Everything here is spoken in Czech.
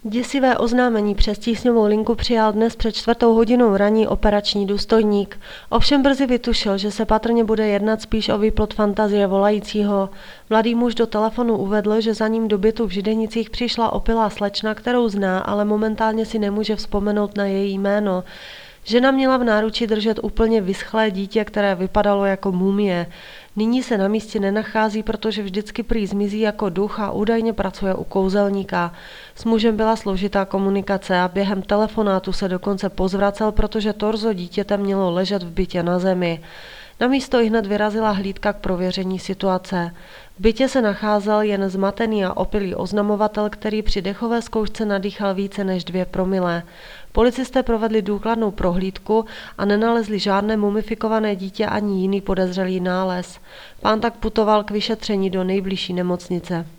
Děsivé oznámení přes tísňovou linku přijal dnes před 4:00 raní operační důstojník. Ovšem brzy vytušil, že se patrně bude jednat spíš o výplod fantazie volajícího. Mladý muž do telefonu uvedl, že za ním do bytu v Židenicích přišla opilá slečna, kterou zná, ale momentálně si nemůže vzpomenout na její jméno. Žena měla v náručí držet úplně vyschlé dítě, které vypadalo jako mumie. Nyní se na místě nenachází, protože vždycky prý zmizí jako duch a údajně pracuje u kouzelníka. S mužem byla složitá komunikace a během telefonátu se dokonce pozvracel, protože torzo dítěte mělo ležet v bytě na zemi. Na místo ihned vyrazila hlídka k prověření situace. V bytě se nacházel jen zmatený a opilý oznamovatel, který při dechové zkoušce nadýchal více než 2 promile. Policisté provedli důkladnou prohlídku a nenalezli žádné mumifikované dítě ani jiný podezřelý nález. Pán tak putoval k vyšetření do nejbližší nemocnice.